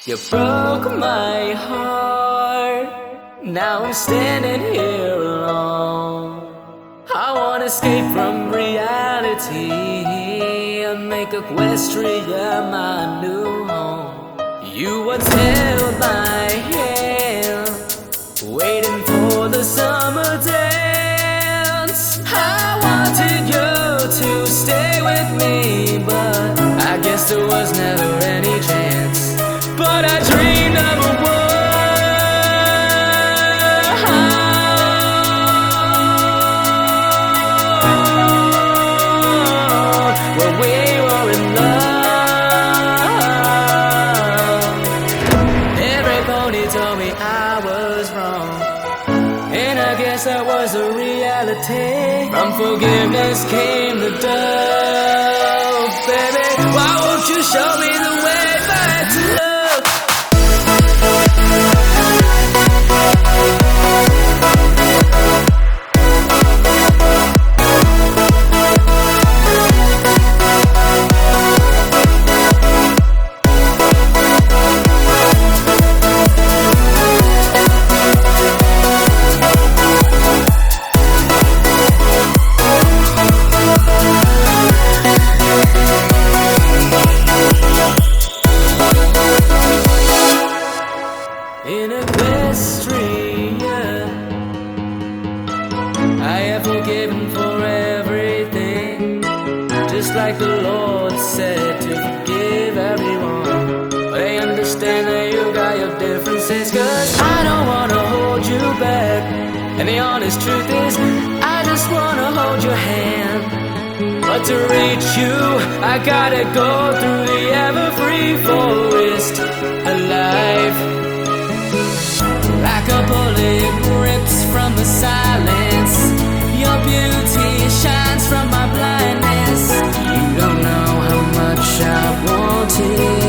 You broke my heart. Now I'm standing here alone. I wanna escape from reality and make Equestria my new home. You once held my hand, waiting for the summer dance. I wanted you to stay with me, but I guess there was never any chance. But I dreamed of a world where we were in love. Everybody told me I was wrong, and I guess that was the reality. From forgiveness came the dove. Baby, why won't you show me the way back to love? In Equestria, I have forgiven for everything, just like the Lord said to forgive everyone. But I understand that you got your differences, 'cause I don't wanna hold you back. And the honest truth is, I just wanna hold your hand. But to reach you, I gotta go through the ever-free forest of life. Like a bullet rips from the silence, your beauty shines from my blindness. You don't know how much I want it.